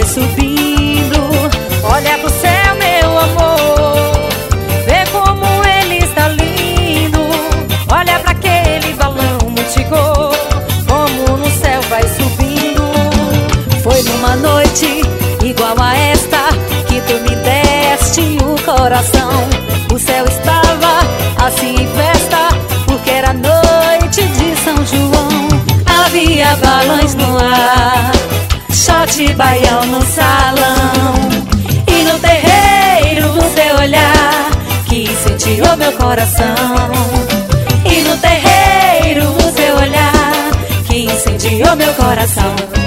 subindo. Olha pro céu, meu amor, vê como ele está lindo. Olha pra aquele balão multicor, como no céu vai subindo. Foi numa noite igual a esta que tu me deste o coração. O céu estava assim em festa, porque era noite de São João. Havia balões no ar, shot baião no salão, e no terreiro o teu olhar que incendiou meu coração. E no terreiro o teu olhar que incendiou meu coração.